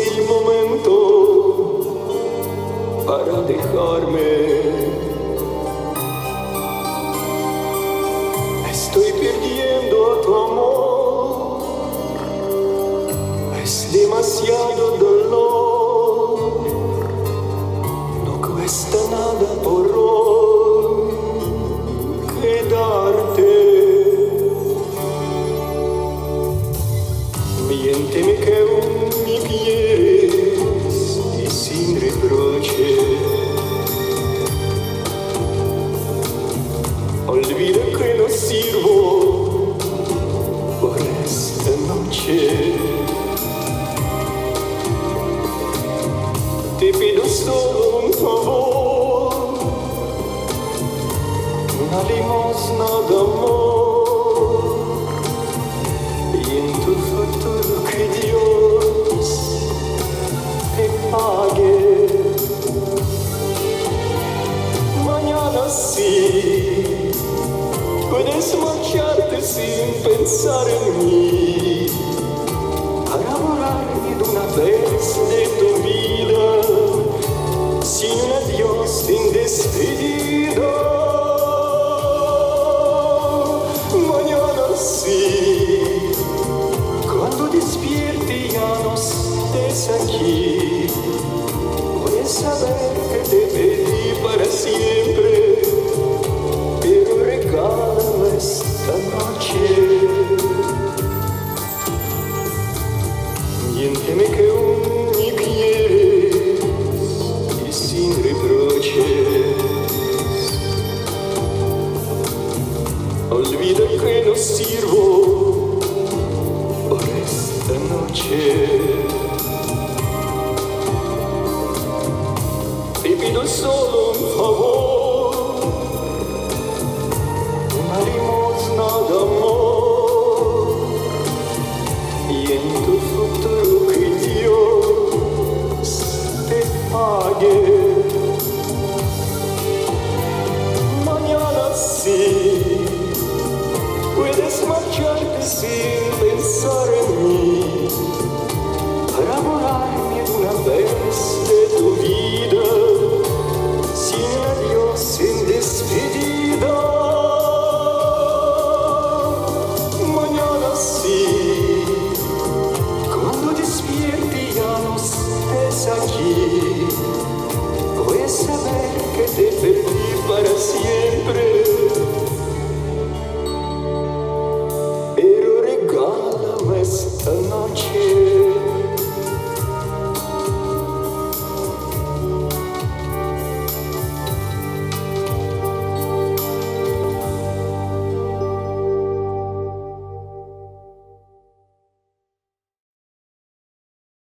el momento para dejarme. Estoy perdiendo a tu amor, es demasiado dolor, no cuesta nada por hoy quedarte. Miénteme que aún me quieres y sin reproche. Olvida que no sirvo por esta noche. Te pido solo un favor, una limosna de amor, y en tu futuro que Dios te pague. Mañana sí puedes marcharte sin pensar en mí, para borrarme de una vez de tu vida, sin un adiós, sin despedida. Mañana sí, cuando despierte ya no estés aquí, voy a saber que te perdí para siempre, pero regálame esta noche. Miénteme que aún me quieres y sin reproches. Olvida que no sirvo por esta noche. Te pido solo un favor, una limosna de amor, y en tu futuro que Dios te pague. Mañana sí puedes marcharte sin pensar en mí, para borrarme de una vez